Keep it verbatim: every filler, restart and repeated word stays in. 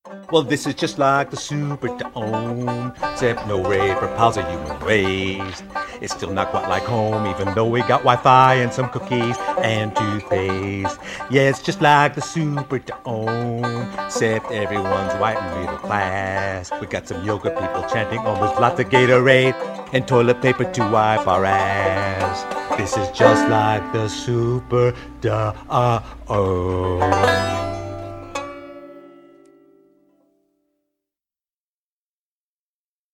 Well, this is just like the Superdome, except no rape or pals or human waste. It's still not quite like home, even though we got Wi-Fi and some cookies and toothpaste. Yeah, it's just like the Superdome, except everyone's white and middle class. We got some yoga people chanting, oh, there's lots of Gatorade and toilet paper to wipe our ass. This is just like the Superdome.